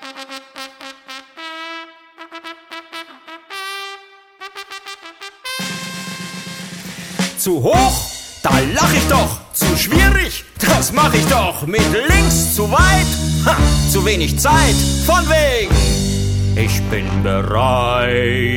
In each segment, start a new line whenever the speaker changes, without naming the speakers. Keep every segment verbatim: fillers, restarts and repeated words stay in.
Zu hoch? Da lach ich doch. Zu schwierig? Das mach ich doch. Mit links zu weit? Ha, zu wenig Zeit. Von wegen. Ich bin bereit.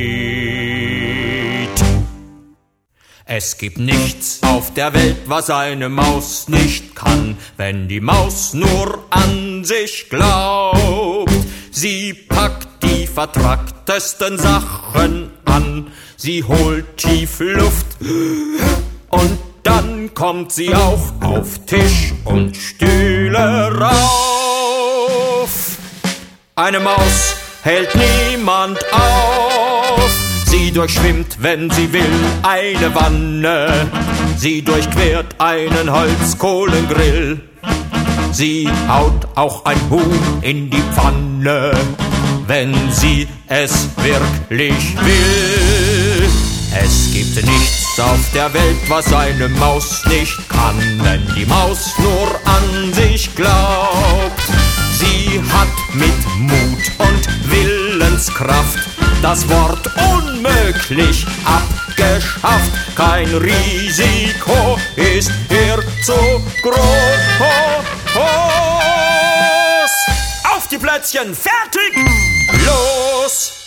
Es gibt nichts auf der Welt, was eine Maus nicht kann, wenn die Maus nur an sich glaubt. Sie packt die vertracktesten Sachen an, sie holt tief Luft und dann kommt sie auch auf Tisch und Stühle rauf. Eine Maus hält niemand auf. Sie durchschwimmt, wenn sie will, eine Wanne. Sie durchquert einen Holzkohlengrill. Sie haut auch ein Huhn in die Pfanne, wenn sie es wirklich will. Es gibt nichts auf der Welt, was eine Maus nicht kann, wenn die Maus nur an sich glaubt. Sie hat mit Mut und Willenskraft das Wort unmöglich abgeschafft. Kein Risiko ist ihr zu groß. Auf die Plätzchen, fertig, los!